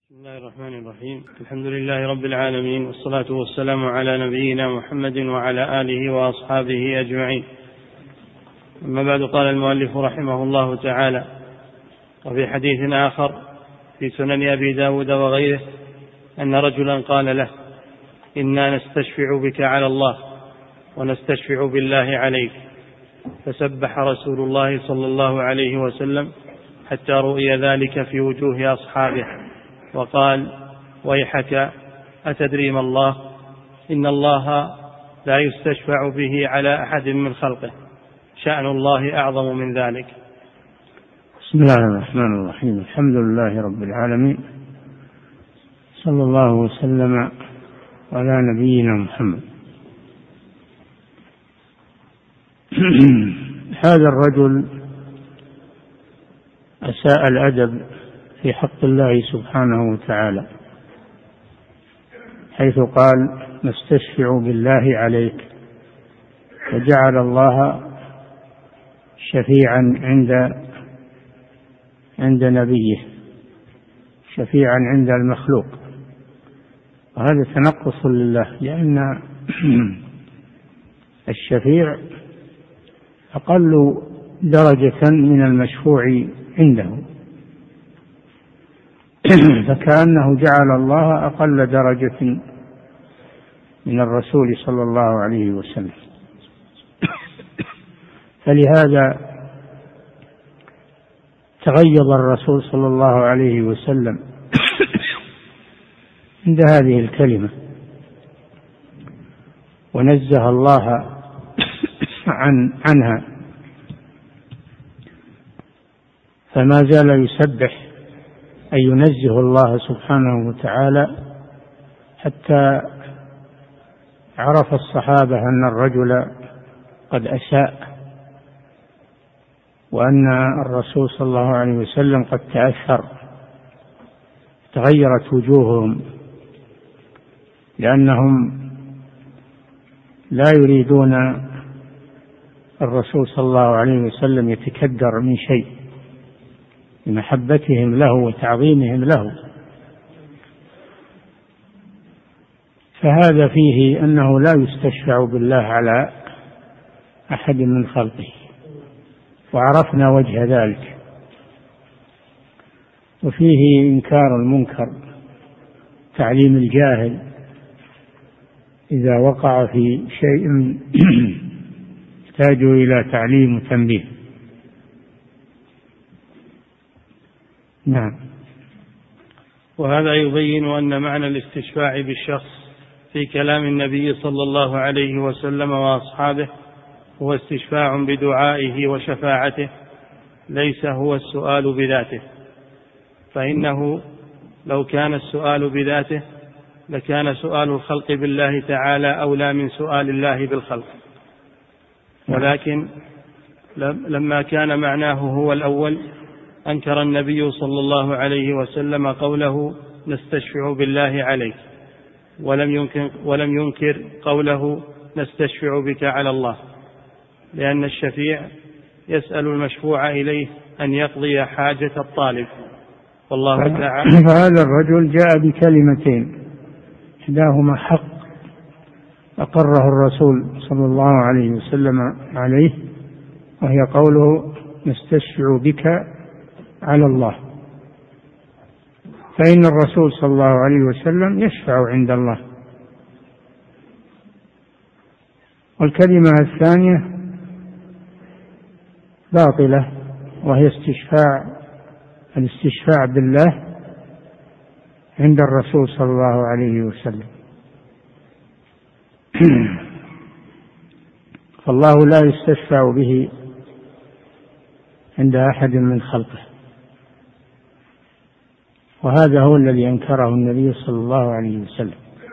بسم الله الرحمن الرحيم. الحمد لله رب العالمين، والصلاة والسلام على نبينا محمد وعلى آله وأصحابه أجمعين. أما بعد، قال المؤلف رحمه الله تعالى: وفي حديث آخر في سنن أبي داود وغيره أن رجلا قال له: إنا نستشفع بك على الله ونستشفع بالله عليك، فسبح رسول الله صلى الله عليه وسلم حتى رؤي ذلك في وجوه أصحابه، وقال: ويحك، أتدري ما الله؟ إن الله لا يستشفع به على أحد من خلقه، شأن الله أعظم من ذلك. بسم الله الرحمن الرحيم. الحمد لله رب العالمين، صلى الله وسلم على نبينا محمد. هذا الرجل أساء الأدب في حق الله سبحانه وتعالى، حيث قال: نستشفع بالله عليك، وجعل الله شفيعا عند نبيه، شفيعا عند المخلوق، وهذا تنقص لله، لأن الشفيع أقل درجة من المشفوع عنده، فكأنه جعل الله أقل درجة من الرسول صلى الله عليه وسلم. فلهذا تغيظ الرسول صلى الله عليه وسلم عند هذه الكلمة، ونزه الله عنها، فما زال يسبح أي ينزه الله سبحانه وتعالى، حتى عرف الصحابة أن الرجل قد أساء، وأن الرسول صلى الله عليه وسلم قد تأثر، تغيرت وجوههم، لأنهم لا يريدون الرسول صلى الله عليه وسلم يتكدر من شيء، بمحبتهم له وتعظيمهم له. فهذا فيه أنه لا يستشفع بالله على أحد من خلقه، وعرفنا وجه ذلك. وفيه إنكار المنكر، تعليم الجاهل إذا وقع في شيء يحتاج إلى تعليم وتنبيه. نعم. وهذا يبين أن معنى الاستشفاع بالشخص في كلام النبي صلى الله عليه وسلم وأصحابه هو استشفاع بدعائه وشفاعته، ليس هو السؤال بذاته، فإنه لو كان السؤال بذاته لكان سؤال الخلق بالله تعالى أولى من سؤال الله بالخلق، ولكن لما كان معناه هو الأول أنكر النبي صلى الله عليه وسلم قوله: نستشفع بالله عليك، ولم ينكر قوله: نستشفع بك على الله، لأن الشفيع يسأل المشفوع إليه أن يقضي حاجة الطالب، والله تعالى. فهذا الرجل جاء بكلمتين، إحداهما حق أقره الرسول صلى الله عليه وسلم عليه، وهي قوله: نستشفع بك على الله، فإن الرسول صلى الله عليه وسلم يشفع عند الله. والكلمة الثانية باطلة، وهي الاستشفاع بالله عند الرسول صلى الله عليه وسلم. فالله لا يستشفع به عند أحد من خلقه، وهذا هو الذي أنكره النبي صلى الله عليه وسلم.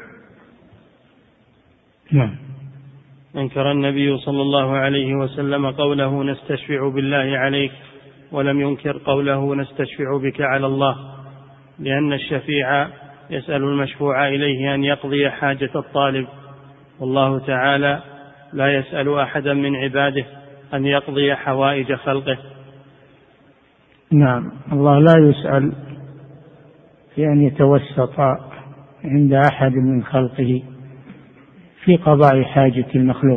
نعم. أنكر النبي صلى الله عليه وسلم قوله: نستشفع بالله عليك، ولم ينكر قوله: نستشفع بك على الله، لأن الشفيع يسأل المشفوع إليه أن يقضي حاجة الطالب، والله تعالى لا يسأل أحدا من عباده أن يقضي حوائج خلقه. نعم، الله لا يسأل في أن يتوسط عند أحد من خلقه في قضاء حاجة المخلوق،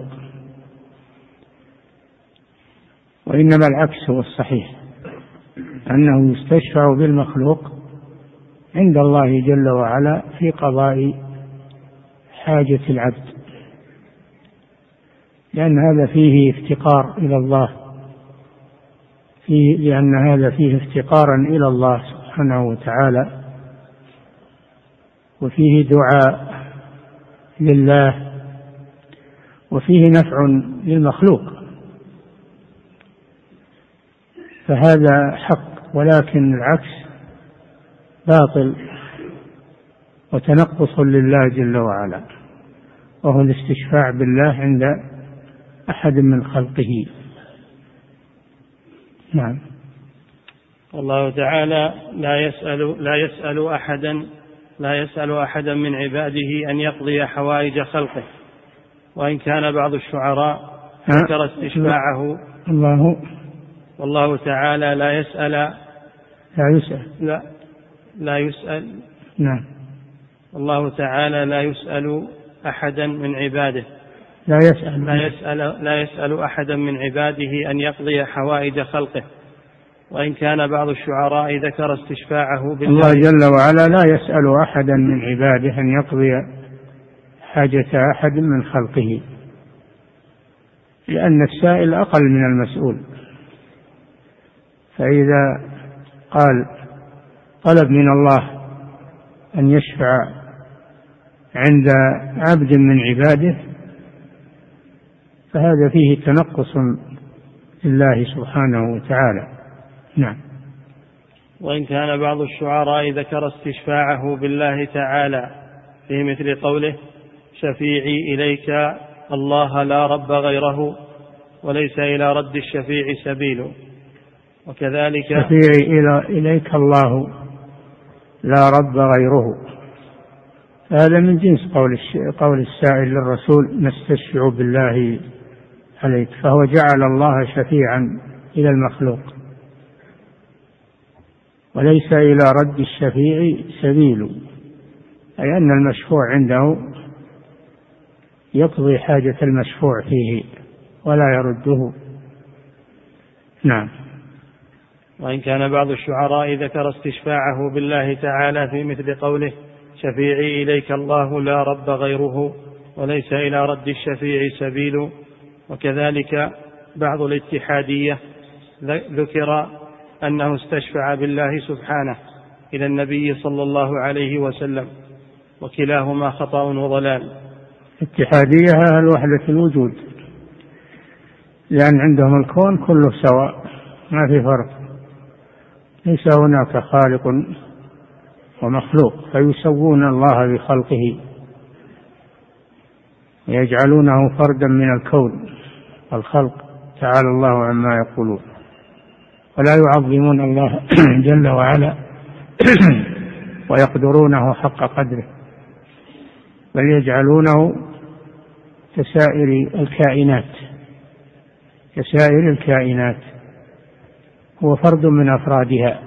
وإنما العكس هو الصحيح، أنه يستشفع بالمخلوق عند الله جل وعلا في قضاء حاجة العبد، لأن هذا فيه افتقار إلى الله، لأن هذا فيه افتقارا إلى الله سبحانه وتعالى، وفيه دعاء لله، وفيه نفع للمخلوق، فهذا حق، ولكن العكس باطل وتنقص لله جل وعلا، وهو الاستشفاع بالله عند أحد من خلقه. نعم. والله تعالى لا يسأل أحدا من عباده أن يقضي حوائج خلقه، وإن كان بعض الشعراء ذكر استشفاعه. والله تعالى لا يسأل. نعم. الله تعالى لا يسأل أحدا من عباده، لا يسأل أحدا من عباده أن يقضي حوائج خلقه، وإن كان بعض الشعراء ذكر استشفاعه بالله. الله جل وعلا لا يسأل أحدا من عباده أن يقضي حاجة أحد من خلقه، لأن السائل أقل من المسؤول، فإذا طلب من الله أن يشفع عند عبد من عباده فهذا فيه تنقص لله سبحانه وتعالى. نعم. وإن كان بعض الشعراء ذكر استشفاعه بالله تعالى في مثل قوله: شفيعي إليك الله لا رب غيره وليس إلى رد الشفيع سبيل. وكذلك شفيعي إليك الله لا رب غيره، هذا من جنس قول السائل للرسول: نستشفع بالله عليك، فهو جعل الله شفيعا إلى المخلوق، وليس إلى رد الشفيع سبيل، أي أن المشفوع عنده يقضي حاجة المشفوع فيه ولا يرده. نعم. وإن كان بعض الشعراء ذكر استشفاعه بالله تعالى في مثل قوله: شفيعي إليك الله لا رب غيره وليس إلى رد الشفيع سبيل. وكذلك بعض الاتحادية ذكر أنه استشفع بالله سبحانه إلى النبي صلى الله عليه وسلم، وكلاهما خطأ وضلال. اتحادية أهل وحدة الوجود، لأن عندهم الكون كله سواء، ما في فرق، ليس هناك خالق ومخلوق، فيسوون الله بخلقه ويجعلونه فردا من الكون والخلق، تعالى الله عما يقولون، ولا يعظمون الله جل وعلا ويقدرونه حق قدره، بل يجعلونه كسائر الكائنات، هو فرد من أفرادها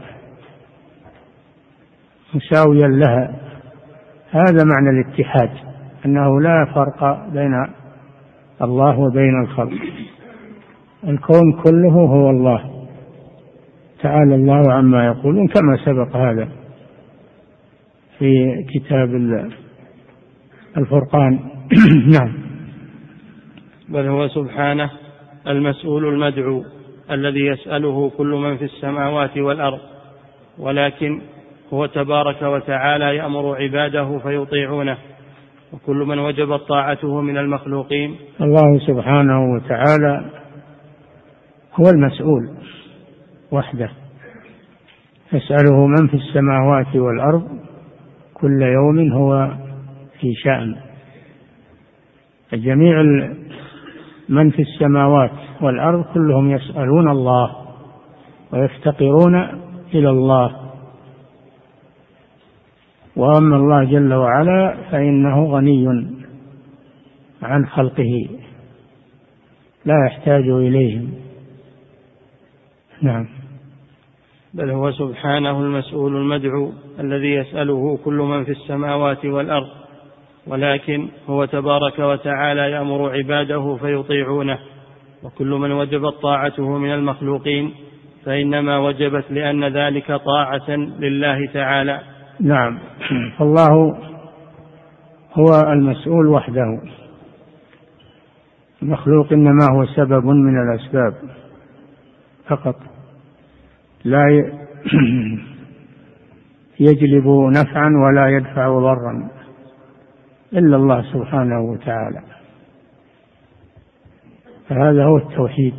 مساويا لها. هذا معنى الاتحاد، أنه لا فرق بين الله وبين الخلق، الكون كله هو الله، تعالى الله عما يقولون، كما سبق هذا في كتاب الفرقان. نعم. بل هو سبحانه المسؤول المدعو الذي يسأله كل من في السماوات والأرض، ولكن هو تبارك وتعالى يأمر عباده فيطيعونه، وكل من وجبت طاعته من المخلوقين. الله سبحانه وتعالى هو المسؤول وحده، يسأله من في السماوات والأرض كل يوم هو في شأن، جميع من في السماوات والأرض كلهم يسألون الله ويفتقرون إلى الله، وأما الله جل وعلا فإنه غني عن خلقه لا يحتاج إليهم. نعم. بل هو سبحانه المسؤول المدعو الذي يسأله كل من في السماوات والأرض، ولكن هو تبارك وتعالى يأمر عباده فيطيعونه. وكل من وجبت طاعته من المخلوقين فإنما وجبت لأن ذلك طاعة لله تعالى. نعم، فالله هو المسؤول وحده، المخلوق إنما هو سبب من الأسباب فقط، لا يجلب نفعا ولا يدفع ضرا إلا الله سبحانه وتعالى. فهذا هو التوحيد،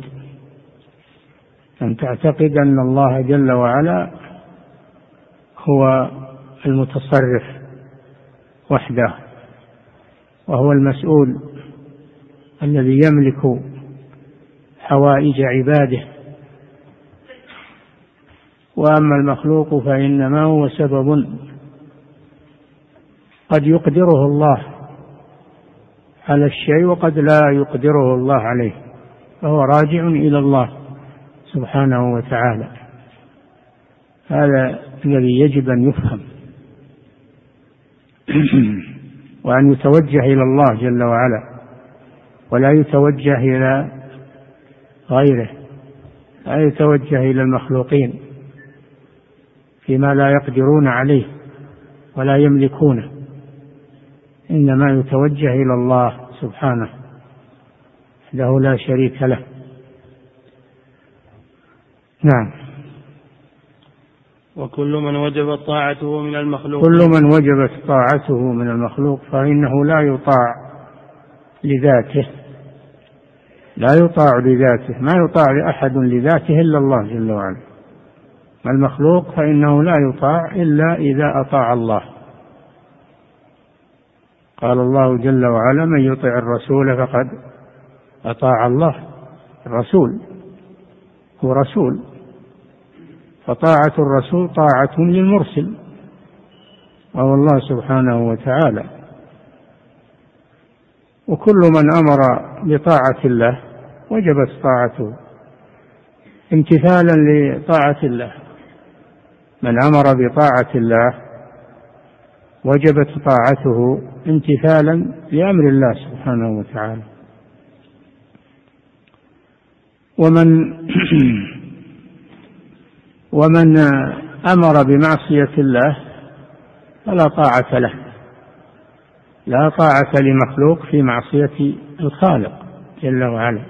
أن تعتقد أن الله جل وعلا هو المتصرف وحده، وهو المسؤول الذي يملك حوائج عباده، وأما المخلوق فإنما هو سبب قد يقدره الله على الشيء وقد لا يقدره الله عليه، فهو راجع إلى الله سبحانه وتعالى. هذا الذي يجب أن يفهم وأن يتوجه إلى الله جل وعلا، ولا يتوجه إلى غيره، لا يتوجه إلى المخلوقين فيما لا يقدرون عليه ولا يملكونه، إنما يتوجه إلى الله سبحانه وحده لا شريك له. نعم. وكل من وجبت طاعته من المخلوق، كل من وجبت طاعته من المخلوق فإنه لا يطاع لذاته، لا يطاع لذاته، ما يطاع لأحد لذاته إلا الله جل وعلا. المخلوق فإنه لا يطاع إلا إذا أطاع الله. قال الله جل وعلا: من يطع الرسول فقد أطاع الله. الرسول هو رسول، فطاعة الرسول طاعة للمرسل وهو الله سبحانه وتعالى. وكل من أمر بطاعة الله وجبت طاعته امتثالا لطاعة الله. من أمر بطاعة الله وجبت طاعته امتثالا لأمر الله سبحانه وتعالى. ومن أمر بمعصية الله فلا طاعة له، لا طاعة لمخلوق في معصية الخالق جل وعلا،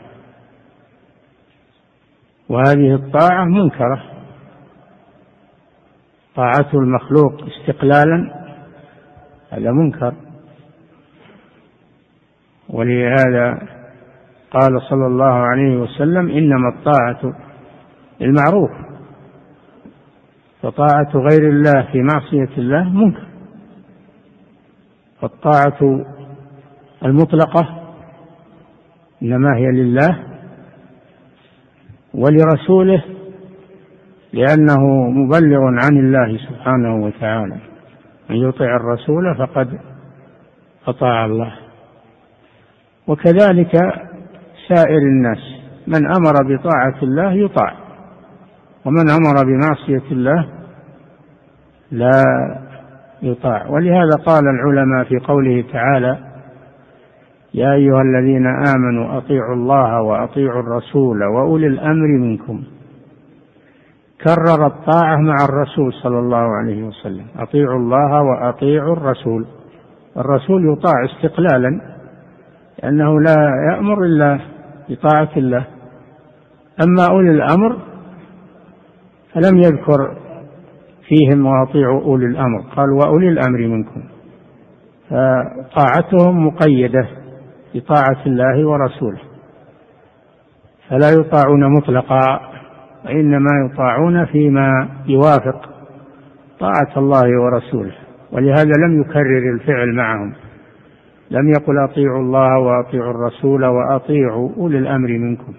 وهذه الطاعة منكرة. طاعة المخلوق استقلالا هذا منكر. ولهذا قال صلى الله عليه وسلم: إنما الطاعة بالمعروف. فطاعة غير الله في معصية الله منكر. فالطاعة المطلقة إنما هي لله ولرسوله، لأنه مبلغ عن الله سبحانه وتعالى. من يطع الرسول فقد أطاع الله. وكذلك سائر الناس، من أمر بطاعة الله يطاع، ومن أمر بمعصية الله لا يطاع. ولهذا قال العلماء في قوله تعالى: يا أيها الذين آمنوا أطيعوا الله وأطيعوا الرسول وأولي الأمر منكم. كرر الطاعة مع الرسول صلى الله عليه وسلم: أطيعوا الله وأطيعوا الرسول. الرسول يطاع استقلالا لأنه لا يأمر إلا بطاعة الله. أما أولي الأمر فلم يذكر فيهم وأطيعوا أولي الأمر، قال وأولي الأمر منكم، فطاعتهم مقيدة بطاعة الله ورسوله، فلا يطاعون مطلقا، وإنما يطاعون فيما يوافق طاعة الله ورسوله. ولهذا لم يكرر الفعل معهم، لم يقل أطيعوا الله وأطيعوا الرسول وأطيعوا أولي الأمر منكم.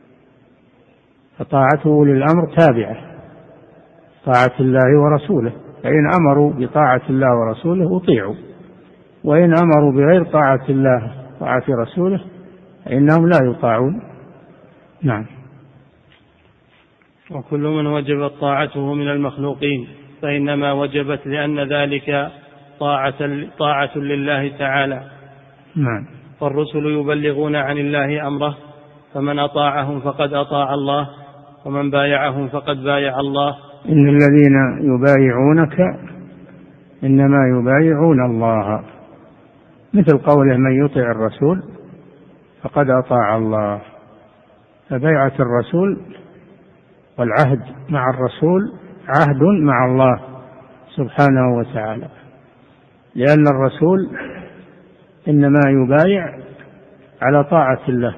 فطاعة أولي الأمر تابعة طاعة الله ورسوله، فإن أمروا بطاعة الله ورسوله أطيعوا، وإن أمروا بغير طاعة الله طاعة رسوله فإنهم لا يطاعون. نعم. وكل من وجبت طاعته من المخلوقين فإنما وجبت لأن ذلك طاعة لله تعالى. نعم. فالرسل يبلغون عن الله أمره، فمن أطاعهم فقد أطاع الله، ومن بايعهم فقد بايع الله. إن الذين يبايعونك إنما يبايعون الله، مثل قوله من يطع الرسول فقد أطاع الله. فبيعة الرسول والعهد مع الرسول عهد مع الله سبحانه وتعالى، لأن الرسول إنما يبايع على طاعة الله،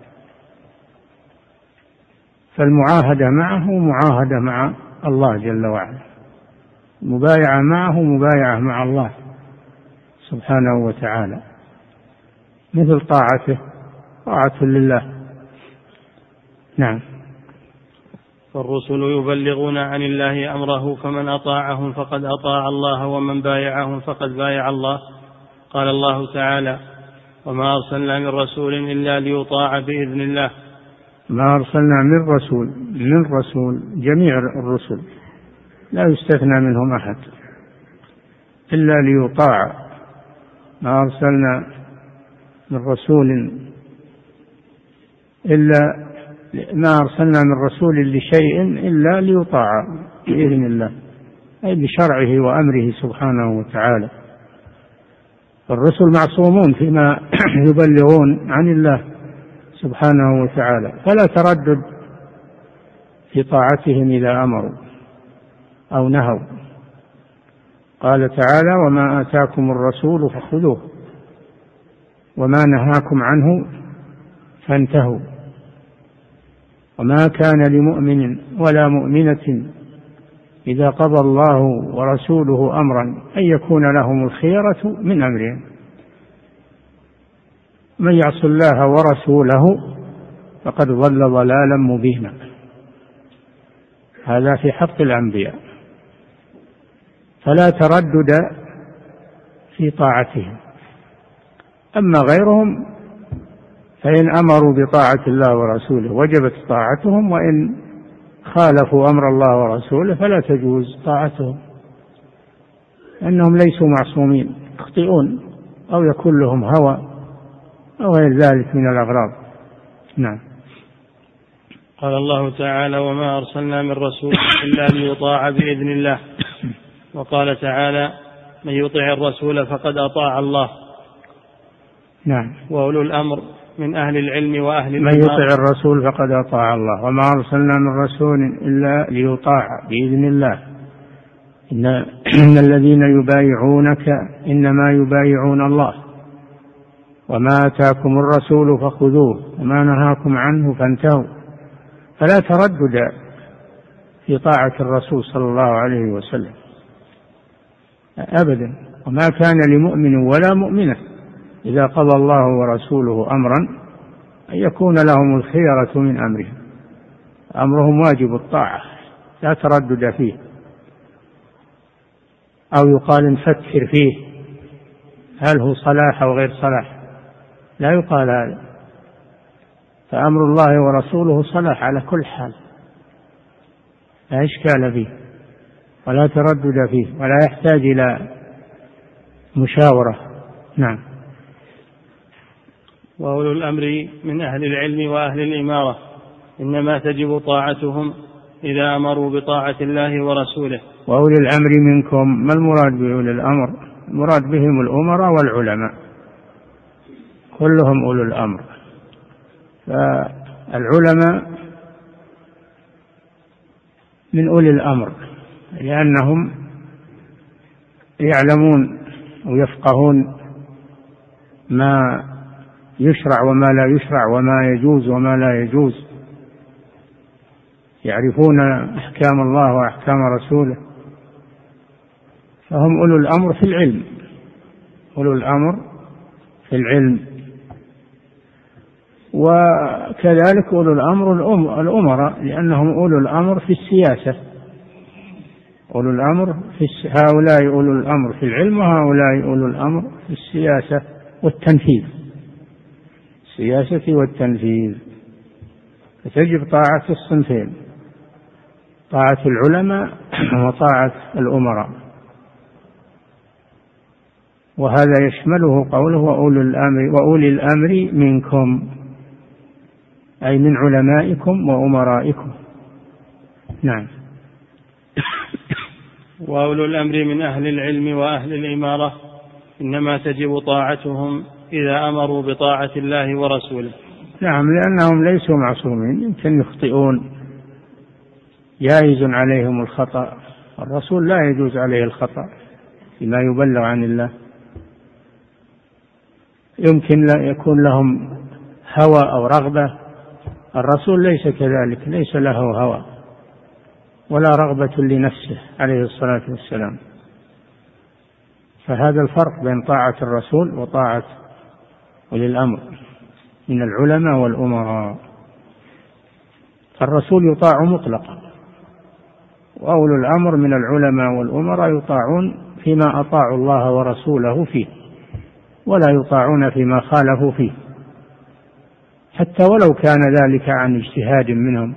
فالمعاهدة معه معاهدة مع الله جل وعلا، مبايعة معه مبايعة مع الله سبحانه وتعالى، مثل طاعته طاعة لله. نعم. فالرسل يبلغون عن الله أمره، فمن أطاعهم فقد أطاع الله، ومن بايعهم فقد بايع الله. قال الله تعالى: وما أرسلنا من رسول إلا ليطاع بإذن الله. ما أرسلنا من رسول جميع الرسل لا يستثنى منهم أحد إلا ليطاع. ما أرسلنا من رسول لشيء إلا ليطاع بإذن الله، أي بشرعه وأمره سبحانه وتعالى. فالرسل معصومون فيما يبلغون عن الله سبحانه وتعالى، فلا تردد في طاعتهم إذا أمروا أو نهوا. قال تعالى: وما آتاكم الرسول فخذوه وما نهاكم عنه فانتهوا. وما كان لمؤمن ولا مؤمنة إذا قضى الله ورسوله أمرا أن يكون لهم الخيرة من أمرهم، من يعص الله ورسوله فقد ضل ضلالا مبينا. هذا في حق الأنبياء، فلا تردد في طاعتهم. أما غيرهم فإن أمروا بطاعة الله ورسوله وجبت طاعتهم، وإن خالفوا أمر الله ورسوله فلا تجوز طاعتهم، لأنهم ليسوا معصومين، يخطئون أو يكون لهم هوى أو غير ذلك من الأغراض. نعم. قال الله تعالى: وما أرسلنا من رسول إلا ليطاع بإذن الله. وقال تعالى: من يطع الرسول فقد أطاع الله. نعم. وأولو الأمر من أهل العلم وأهل من يطع الرسول فقد أطاع الله. وما أرسلنا من رسول إلا ليطاع بإذن الله. إن الذين يبايعونك إنما يبايعون الله. وما آتاكم الرسول فخذوه وما نهاكم عنه فانتهوا. فلا تردد في طاعة الرسول صلى الله عليه وسلم أبدا. وما كان لمؤمن ولا مؤمنة إذا قضى الله ورسوله أمرا أن يكون لهم الخيرة من أمرهم. أمرهم واجب الطاعة، لا تردد فيه أو يقال نفكر فيه هل هو صلاح أو غير صلاح، لا يقال هذا. فأمر الله ورسوله صلاح على كل حال، لا إشكال فيه ولا تردد فيه ولا يحتاج إلى مشاورة. نعم. وأولو الأمر من أهل العلم وأهل الإمارة إنما تجب طاعتهم إذا أمروا بطاعة الله ورسوله. وأولي الأمر منكم، ما المراد بأولي الأمر؟ المراد بهم الأمراء والعلماء، كلهم أولو الأمر. فالعلماء من أولي الأمر لأنهم يعلمون ويفقهون ما يشرع وما لا يشرع، وما يجوز وما لا يجوز، يعرفون أحكام الله وأحكام رسوله، فهم أولو الأمر في العلم، أولو الأمر في العلم. وكذلك أولو الأمر الأمراء لأنهم أولو الأمر في السياسة. أولو الأمر هؤلاء أولو الأمر في العلم، وهؤلاء أولو الأمر في السياسة والتنفيذ، السياسة والتنفيذ، فتجب طاعة الصنفين. طاعة العلماء وطاعة الأمراء. وهذا يشمله قوله وأولي الأمر منكم، أي من علمائكم وأمرائكم. نعم. وأولو الأمر من أهل العلم وأهل الإمارة إنما تجب طاعتهم إذا أمروا بطاعة الله ورسوله. نعم، لأنهم ليسوا معصومين، يمكن يخطئون، جائز عليهم الخطأ. الرسول لا يجوز عليه الخطأ فيما يبلغ عن الله. يمكن لا يكون لهم هوى أو رغبة، الرسول ليس كذلك، ليس له هوى ولا رغبة لنفسه عليه الصلاة والسلام. فهذا الفرق بين طاعة الرسول وطاعة أولي الأمر من العلماء والأمراء. الرسول يطاع مطلقا، وأولو الأمر من العلماء والأمراء يطاعون فيما أطاعوا الله ورسوله فيه، ولا يطاعون فيما خالفوا فيه، حتى ولو كان ذلك عن اجتهاد منهم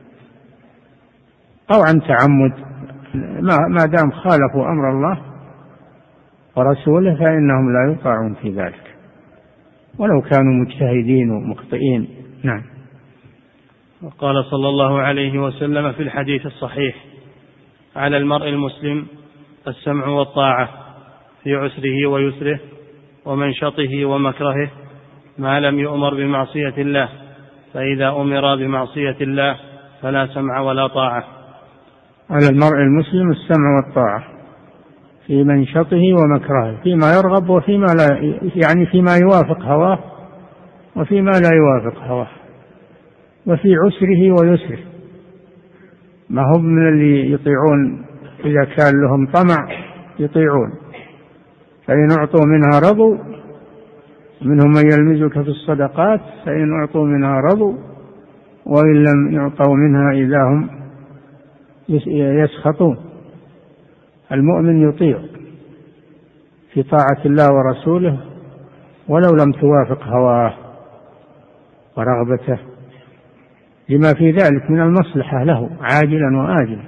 أو عن تعمد، ما دام خالفوا أمر الله ورسوله فإنهم لا يطاعون في ذلك ولو كانوا مجتهدين ومخطئين. نعم. وقال صلى الله عليه وسلم في الحديث الصحيح: على المرء المسلم السمع والطاعة في عسره ويسره ومنشطه ومكرهه ما لم يؤمر بمعصية الله، فإذا أمر بمعصية الله فلا سمع ولا طاعة. على المرء المسلم السمع والطاعة في منشطه ومكرهه، فيما يرغب وفيما لا، يعني فيما يوافق هواه وفيما لا يوافق هواه، وفي عسره ويسره. ما هم من اللي يطيعون إذا كان لهم طمع يطيعون، فإن أعطوا منها رضوا، منهم من يلمزك في الصدقات فإن أعطوا منها رضوا وإن لم يعطوا منها إذا هم يسخطون. المؤمن يطيع في طاعة الله ورسوله ولو لم توافق هواه ورغبته، لما في ذلك من المصلحة له عاجلا وآجلا.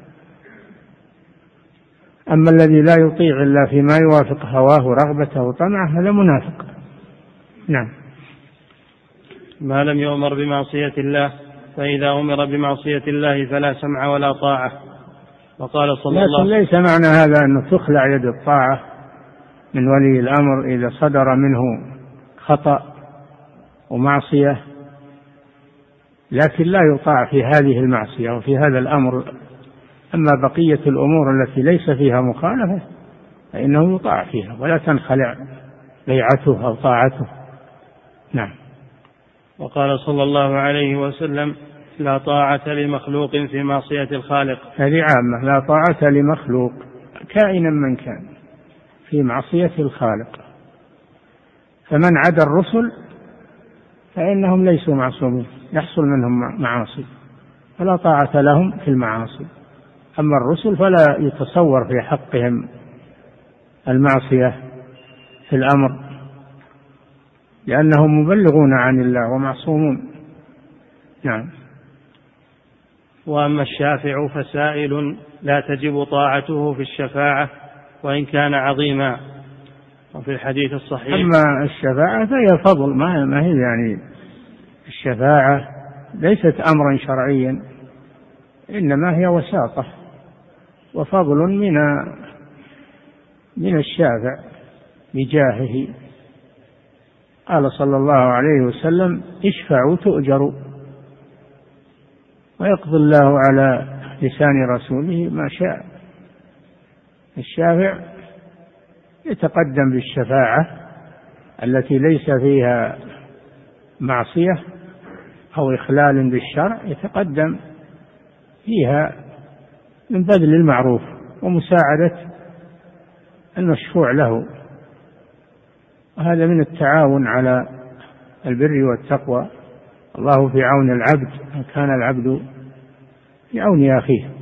أما الذي لا يطيع إلا فيما يوافق هواه ورغبته وطمعه هذا منافق. نعم. ما لم يؤمر بمعصية الله، فإذا أمر بمعصية الله فلا سمع ولا طاعة. وقال صلى الله عليه وسلم: ليس معنى هذا أنه تخلع يد الطاعة من ولي الأمر إذا صدر منه خطأ ومعصية، لكن لا يطاع في هذه المعصية وفي هذا الأمر. أما بقية الأمور التي ليس فيها مخالفة فإنه يطاع فيها ولا تنخلع بيعته أو طاعته. نعم. وقال صلى الله عليه وسلم: لا طاعة لمخلوق في معصية الخالق. هذه عامة، لا طاعة لمخلوق كائنا من كان في معصية الخالق. فمن عدا الرسل فإنهم ليسوا معصومين، يحصل منهم معاصي فلا طاعة لهم في المعاصي. أما الرسل فلا يتصور في حقهم المعصية في الأمر، لأنهم مبلغون عن الله ومعصومون. نعم. وأما الشافع فسائل لا تجب طاعته في الشفاعة وإن كان عظيما. وفي الحديث الصحيح: أما الشفاعة فهي فضل، ما هي يعني الشفاعة ليست أمرا شرعيا، إنما هي وساطة وفضل من الشافع بجاهه. قال صلى الله عليه وسلم: اشفعوا تؤجروا، ويقضي الله على لسان رسوله ما شاء. الشافع يتقدم بالشفاعة التي ليس فيها معصية أو إخلال بالشرع، يتقدم فيها من بذل المعروف ومساعدة المشفوع له، وهذا من التعاون على البر والتقوى. الله في عون العبد كان العبد في عون أخيه.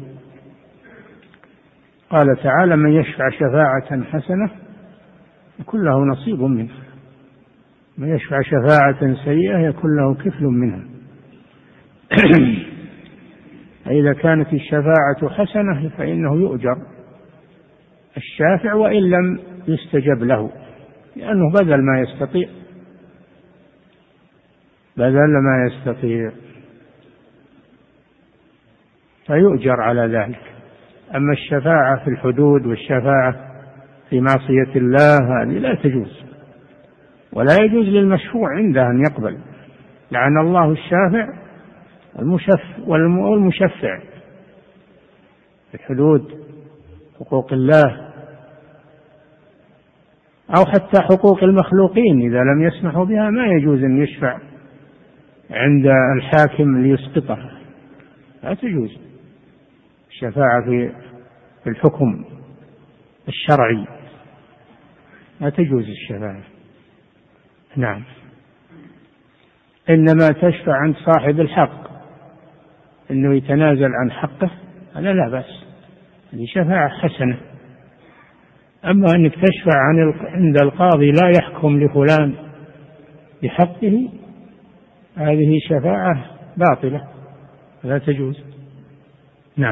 قال تعالى: من يشفع شفاعة حسنة يكون له نصيب منها، من يشفع شفاعة سيئة يكون له كفل منها. فإذا كانت الشفاعة حسنة فإنه يؤجر الشافع وإن لم يستجب له، لأنه بذل ما يستطيع فيؤجر على ذلك. أما الشفاعة في الحدود والشفاعة في معصية الله هذه لا تجوز، ولا يجوز للمشفوع عنده أن يقبل. لعن الله الشافع والمشفع في الحدود، حقوق الله أو حتى حقوق المخلوقين إذا لم يسمحوا بها ما يجوز أن يشفع عند الحاكم ليسقطها، لا تجوز الشفاعة في الحكم الشرعي، لا تجوز الشفاعة. نعم، إنما تشفع عند صاحب الحق إنه يتنازل عن حقه، هذا لا بأس، هذه شفاعة حسنة. أما أنك تشفع عند القاضي لا يحكم لفلان بحقه، هذه شفاعة باطلة لا تجوز. نعم.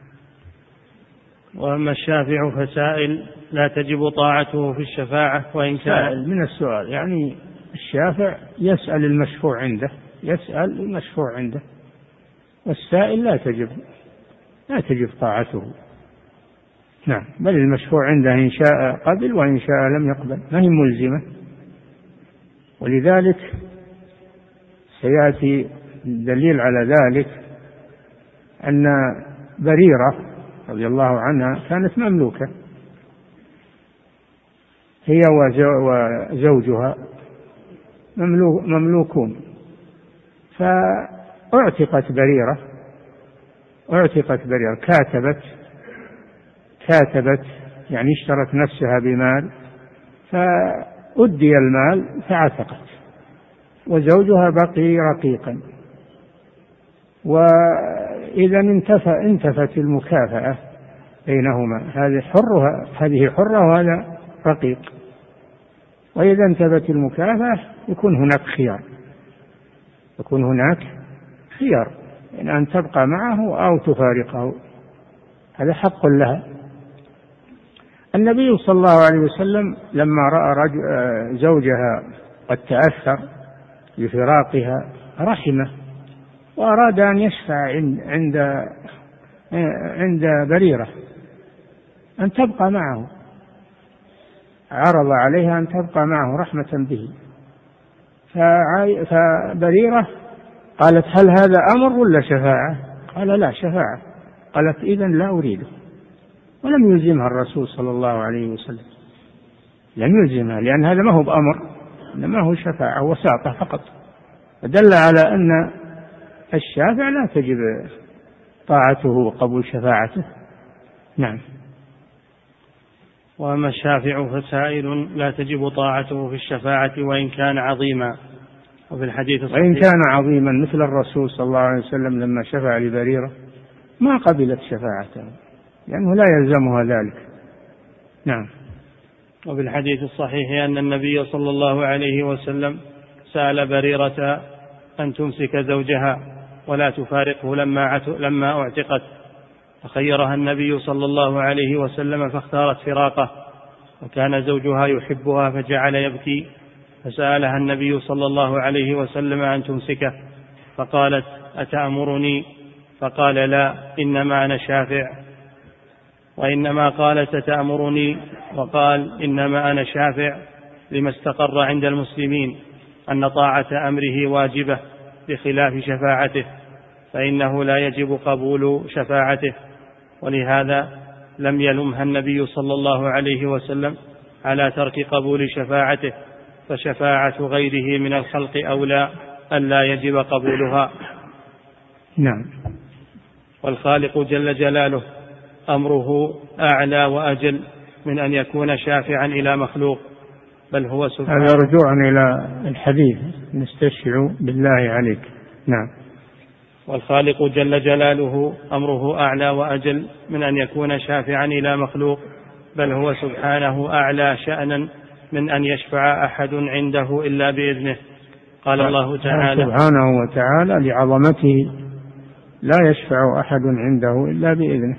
وأما الشافع فسائل لا تجب طاعته في الشفاعة وإن كان سائل من السؤال، يعني الشافع يسأل المشفوع عنده، والسائل لا تجب طاعته. نعم، بل المشفوع عنده إن شاء قبل وإن شاء لم يقبل، ما هي ملزمة. ولذلك سيأتي دليل على ذلك أن بريرة رضي الله عنها كانت مملوكة، هي وزوجها مملوكون، فاعتقت بريرة كاتبت يعني اشترت نفسها بمال، فأدي المال فعتقت، وزوجها بقي رقيقا. وإذا انتفت المكافأة بينهما، هذه حرة وهذا رقيق، وإذا انتفت المكافأة يكون هناك خيار إن أن تبقى معه أو تفارقه، هذا حق لها. النبي صلى الله عليه وسلم لما رأى زوجها قد تأثر بفراقها رحمه، وأراد أن يشفع عند بريرة أن تبقى معه، عرض عليها أن تبقى معه رحمة به، فبريرة قالت هل هذا أمر ولا شفاعة؟ قال لا، شفاعة. قالت إذن لا أريده، ولم يلزمها الرسول صلى الله عليه وسلم، لم يلزمها، لأن هذا ما هو بأمر، إنما هو شفاعة وساطة فقط، فدل على أن الشافع لا تجب طاعته وقبول شفاعته. نعم. وأما الشافع فسائل لا تجب طاعته في الشفاعة وإن كان عظيما. وفي الحديث الصحيح وإن كان عظيما مثل الرسول صلى الله عليه وسلم لما شفع لبريرة ما قبلت شفاعته، لأنه لا يلزمها ذلك. نعم. وفي الحديث الصحيح أن النبي صلى الله عليه وسلم سأل بريرة أن تمسك زوجها ولا تفارقه لما اعتقت، فخيرها النبي صلى الله عليه وسلم فاختارت فراقه، وكان زوجها يحبها فجعل يبكي، فسألها النبي صلى الله عليه وسلم أن تمسكه، فقالت أتأمرني؟ فقال لا، إنما أنا شافع. وإنما قالت أتأمرني وقال إنما أنا شافع لما استقر عند المسلمين أن طاعة أمره واجبة بخلاف شفاعته، فإنه لا يجب قبول شفاعته، ولهذا لم يلمها النبي صلى الله عليه وسلم على ترك قبول شفاعته، فشفاعة غيره من الخلق أولى أن لا يجب قبولها. نعم. والخالق جل جلاله أمره أعلى وأجل من أن يكون شافعا إلى مخلوق، بل هو سبحانه. هذا رجوعا إلى الحديث نستشفع بالله عليك. نعم. والخالق جل جلاله أمره أعلى وأجل من أن يكون شافعا إلى مخلوق، بل هو سبحانه أعلى شأنا من أن يشفع أحد عنده إلا بإذنه. قال الله تعالى سبحانه وتعالى لعظمته لا يشفع أحد عنده إلا بإذنه.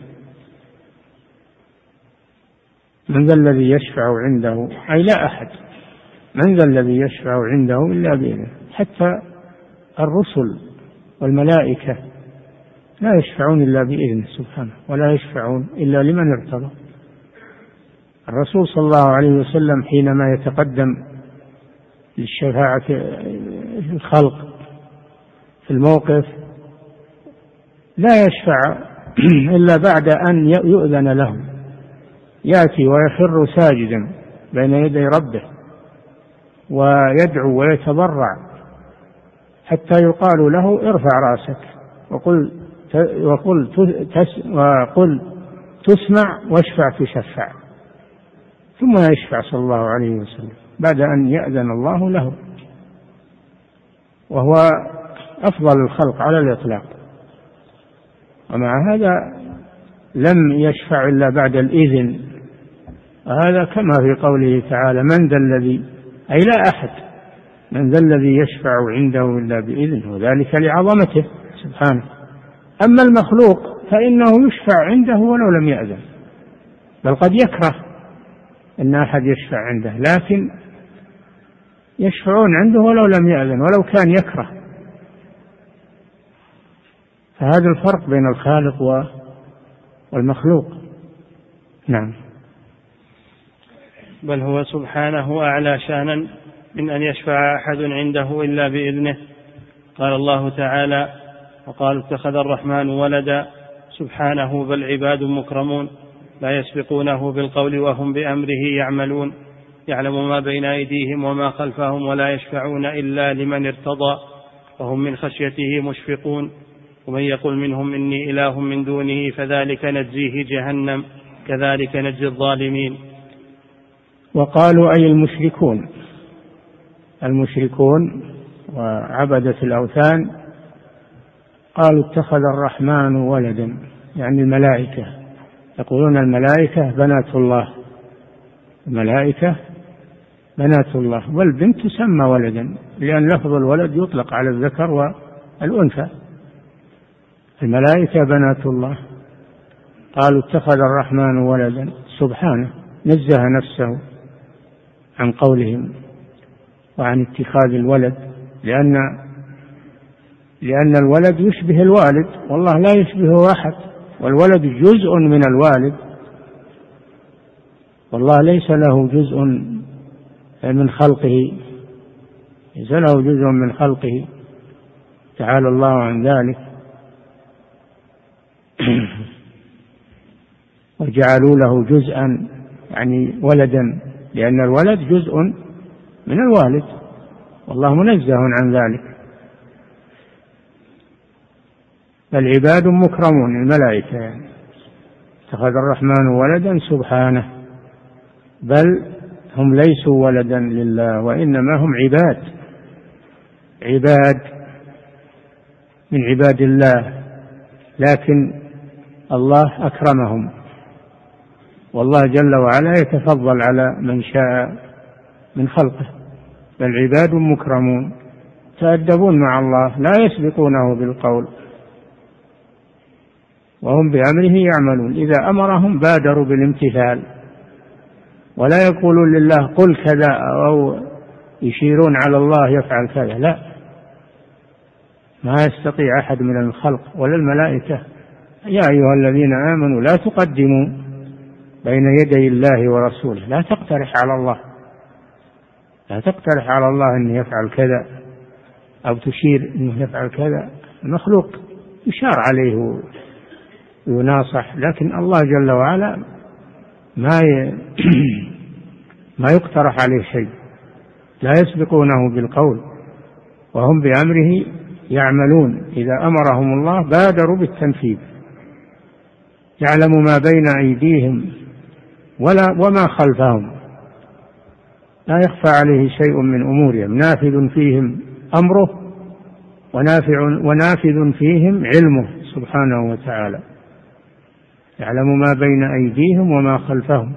من ذا الذي يشفع عنده، أي لا أحد، من ذا الذي يشفع عنده إلا بإذنه. حتى الرسل والملائكة لا يشفعون إلا بإذنه سبحانه، ولا يشفعون إلا لمن ارتضى. الرسول صلى الله عليه وسلم حينما يتقدم للشفاعة الخلق في الموقف لا يشفع إلا بعد أن يؤذن له، يأتي ويخر ساجدا بين يدي ربه ويدعو ويتضرع حتى يقال له ارفع رأسك وقل تسمع واشفع تشفع، ثم يشفع صلى الله عليه وسلم بعد أن يأذن الله له، وهو أفضل الخلق على الإطلاق. ومع هذا لم يشفع إلا بعد الإذن، هذا كما في قوله تعالى من ذا الذي، أي لا أحد، من ذا الذي يشفع عنده إلا بإذنه، وذلك لعظمته سبحانه. أما المخلوق فإنه يشفع عنده ولو لم يأذن، بل قد يكره أن أحد يشفع عنده، لكن يشفعون عنده ولو لم يأذن ولو كان يكره. فهذا الفرق بين الخالق والمخلوق. نعم. بل هو سبحانه أعلى شأنا من أن يشفع أحد عنده إلا بإذنه. قال الله تعالى وقالوا اتخذ الرحمن ولدا سبحانه بل عباد مكرمون لا يسبقونه بالقول وهم بأمره يعملون يعلم ما بين أيديهم وما خلفهم ولا يشفعون إلا لمن ارتضى وهم من خشيته مشفقون ومن يقل منهم إني إله من دونه فذلك نجزيه جهنم كذلك نجزي الظالمين. وقالوا أي المشركون وعبدة الأوثان قالوا اتخذ الرحمن ولدا، يعني الملائكة، يقولون الملائكة بنات الله، الملائكة بنات الله، والبنت تسمى ولدا لأن لفظ الولد يطلق على الذكر والأنثى. الملائكة بنات الله. قالوا اتخذ الرحمن ولدا، سبحانه نزه نفسه عن قولهم وعن اتخاذ الولد، لأن الولد يشبه الوالد والله لا يشبهه أحد، والولد جزء من الوالد والله ليس له جزء من خلقه، ليس له جزء من خلقه تعالى الله عن ذلك. وجعلوا له جزءا يعني ولدا، لأن الولد جزء من الوالد والله منزه عن ذلك. بل عباد مكرمون، الملائكة يعني. اتخذ الرحمن ولدا سبحانه، بل هم ليسوا ولدا لله وإنما هم عباد من عباد الله، لكن الله أكرمهم، والله جل وعلا يتفضل على من شاء من خلقه. بل عباد مكرمون تأدبون مع الله لا يسبقونه بالقول وهم بأمره يعملون، إذا أمرهم بادروا بالامتثال ولا يقولون لله قل كذا أو يشيرون على الله يفعل كذا، لا، ما يستطيع أحد من الخلق ولا الملائكة. يا أيها الذين آمنوا لا تقدموا بين يدي الله ورسوله، لا تقترح على الله أن يفعل كذا أو تشير أنه يفعل كذا. المخلوق يشار عليه ويناصح، لكن الله جل وعلا ما يقترح عليه شيء، لا يسبقونه بالقول وهم بأمره يعملون، إذا أمرهم الله بادروا بالتنفيذ. يعلم ما بين أيديهم وما خلفهم، لا يخفى عليه شيء من أمورهم، نافذ فيهم أمره ونافذ فيهم علمه سبحانه وتعالى. يعلم ما بين أيديهم وما خلفهم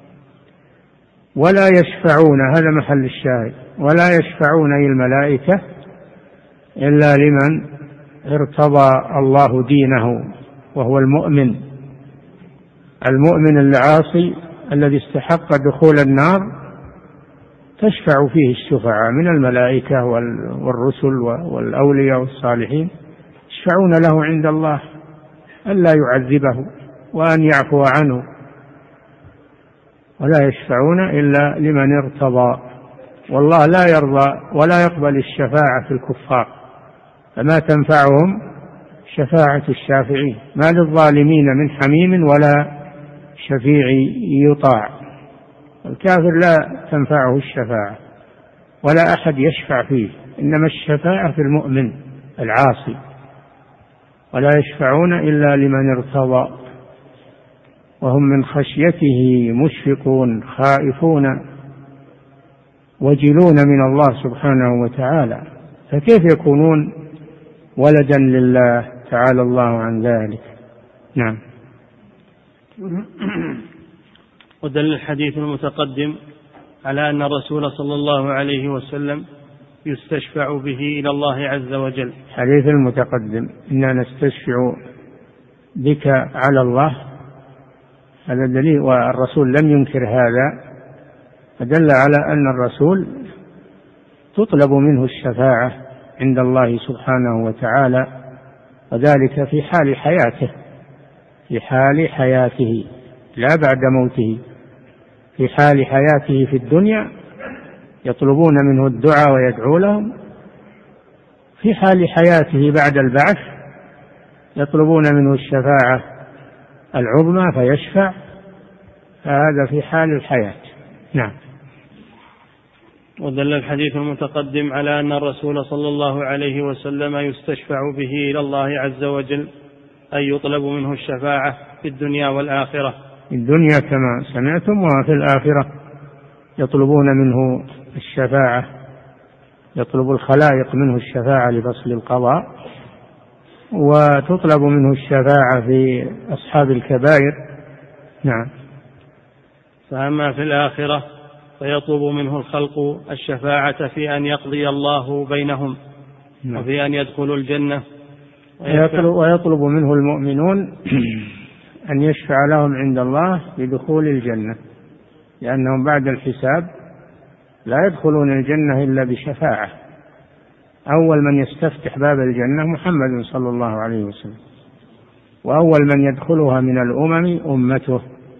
ولا يشفعون، هذا محل الشاهد، ولا يشفعون أي الملائكة إلا لمن ارتضى الله دينه وهو المؤمن. المؤمن العاصي الذي استحق دخول النار تشفع فيه الشفعاء من الملائكة والرسل والأولياء والصالحين، يشفعون له عند الله ألا يعذبه وأن يعفو عنه، ولا يشفعون إلا لمن ارتضى. والله لا يرضى ولا يقبل الشفاعة في الكفار، فما تنفعهم شفاعة الشافعين. ما للظالمين من حميم ولا شفيع يطاع. الكافر لا تنفعه الشفاعة ولا أحد يشفع فيه، إنما الشفاعة في المؤمن العاصي. ولا يشفعون إلا لمن ارتضى وهم من خشيته مشفقون خائفون وجلون من الله سبحانه وتعالى، فكيف يكونون ولدا لله تعالى الله عن ذلك. نعم. ودل الحديث المتقدم على أن الرسول صلى الله عليه وسلم يستشفع به إلى الله عز وجل. حديث المتقدم إننا نستشفع بك على الله، هذا دليل، والرسول لم ينكر هذا، فدل على أن الرسول تطلب منه الشفاعة عند الله سبحانه وتعالى، وذلك في حال حياته، في حال حياته لا بعد موته. في حال حياته في الدنيا يطلبون منه الدعاء ويدعو لهم، في حال حياته بعد البعث يطلبون منه الشفاعة العظمى فيشفع، فهذا في حال الحياة. نعم. ودل الحديث المتقدم على أن الرسول صلى الله عليه وسلم يستشفع به إلى الله عز وجل، أي يطلب منه الشفاعة في الدنيا والآخرة. في الدنيا كما سمعتم، وفي الآخرة يطلبون منه الشفاعة، يطلب الخلائق منه الشفاعة لفصل القضاء، وتطلب منه الشفاعة في أصحاب الكبائر. نعم. فأما في الآخرة فيطلب منه الخلق الشفاعة في أن يقضي الله بينهم. نعم. وفي أن يدخلوا الجنة. ويطلب منه المؤمنون أن يشفع لهم عند الله بدخول الجنة، لأنهم بعد الحساب لا يدخلون الجنة إلا بشفاعة. أول من يستفتح باب الجنة محمد صلى الله عليه وسلم، وأول من يدخلها من الأمم أمته.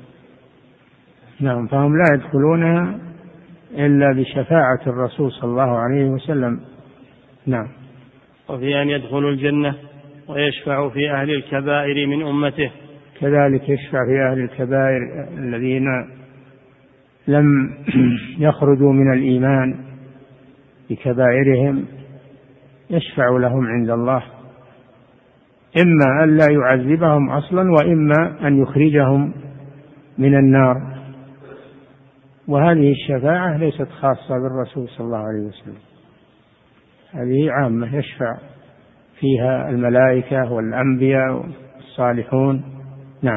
نعم. فهم لا يدخلونها إلا بشفاعة الرسول صلى الله عليه وسلم. نعم. وفي أن يدخلوا الجنة ويشفع في أهل الكبائر من أمته. كذلك يشفع في أهل الكبائر الذين لم يخرجوا من الإيمان بكبائرهم، يشفع لهم عند الله، إما أن لا يعذبهم أصلا، وإما أن يخرجهم من النار. وهذه الشفاعة ليست خاصة بالرسول صلى الله عليه وسلم، هذه عامة يشفع فيها الملائكة والأنبياء والصالحون. نعم.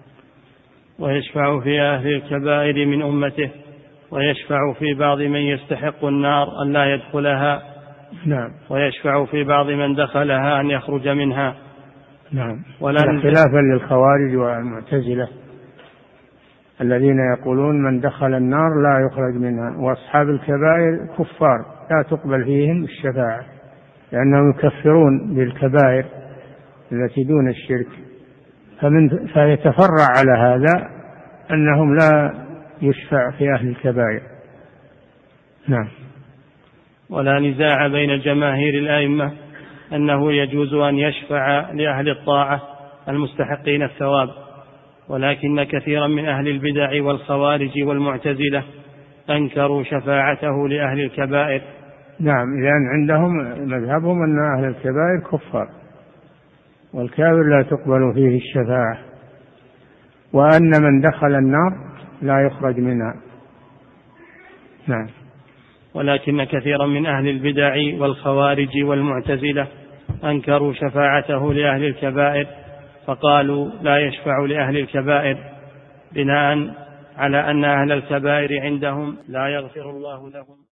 ويشفع في أهل الكبائر من أمته، ويشفع في بعض من يستحق النار أن لا يدخلها. نعم. ويشفع في بعض من دخلها أن يخرج منها. نعم. خلافا للخوارج والمعتزلة الذين يقولون من دخل النار لا يخرج منها، وأصحاب الكبائر كفار لا تقبل فيهم الشفاعة، لأنهم يكفرون بالكبائر التي دون الشرك. فيتفرع على هذا أنهم لا يشفع في أهل الكبائر. نعم. ولا نزاع بين جماهير الأئمة أنه يجوز أن يشفع لأهل الطاعة المستحقين الثواب، ولكن كثيرا من أهل البدع والخوارج والمعتزلة أنكروا شفاعته لأهل الكبائر. نعم. لأن عندهم مذهبهم أن أهل الكبائر كفار، والكافر لا تقبل فيه الشفاعة، وأن من دخل النار لا يخرج منها. نعم. ولكن كثيرا من أهل البدع والخوارج والمعتزلة أنكروا شفاعته لأهل الكبائر، فقالوا لا يشفع لأهل الكبائر، بناء على أن أهل الكبائر عندهم لا يغفر الله لهم